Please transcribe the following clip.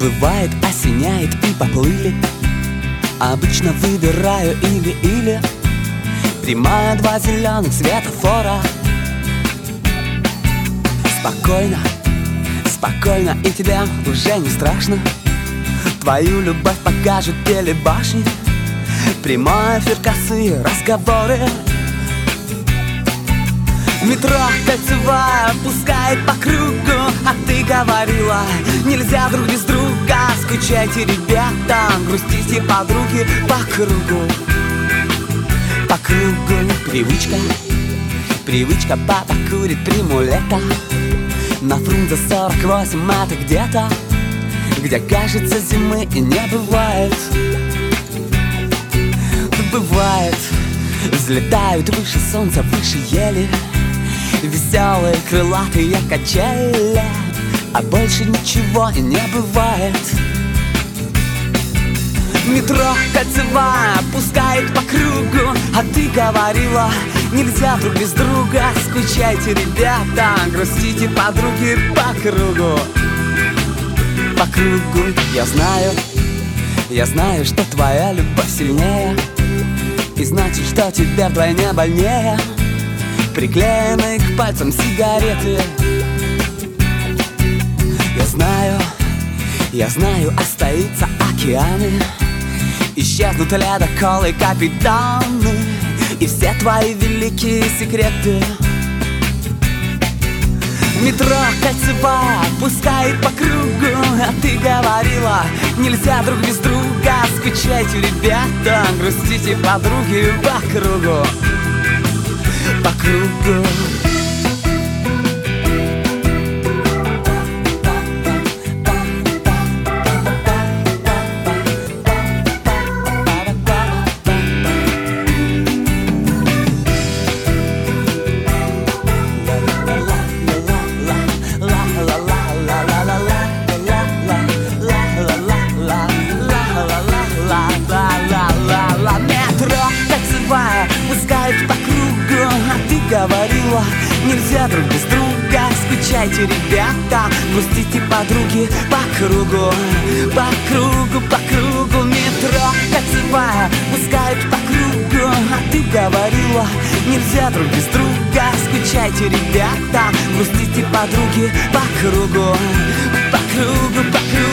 Бывает, осеняет и поплыли. Обычно выбираю или-или. Прямая, два зеленых светофора. Спокойно, спокойно, и тебе уже не страшно. Твою любовь покажут телебашни. Прямой эфир, косые разговоры. Метро кольцевая пускает по кругу. А ты говорила, нельзя друг без друга. Скучайте, ребята, грустите, подруги. По кругу, по кругу. Привычка, привычка, папа курит приму лето. На Фрунзе 48 это где-то, где, кажется, зимы и не бывает. Бывает, взлетают выше солнца, выше ели. Веселые крылатые качели, а больше ничего и не бывает. Метро кольцевая пускает по кругу. А ты говорила, нельзя друг без друга. Скучайте, ребята, грустите, подруги. По кругу, по кругу. Я знаю, что твоя любовь сильнее, и значит, что тебе вдвойне больнее. Приклеенные к пальцам сигареты. Я знаю, остаются океаны, исчезнут ледоколы, капитаны и все твои великие секреты. Метро кольцевая пускает по кругу. А ты говорила, нельзя друг без друга. Скучайте, ребята, грустите, подруги. По кругу, по кругу. Пускает по кругу. А ты говорила, нельзя друг без друга. Скучайте, ребята, грустите, подруги. По кругу, по кругу, по кругу. Метро кольцевая пускает по кругу. А ты говорила, нельзя друг без друга. Скучайте, ребята, грустите, подруги. По кругу, по кругу, по кругу.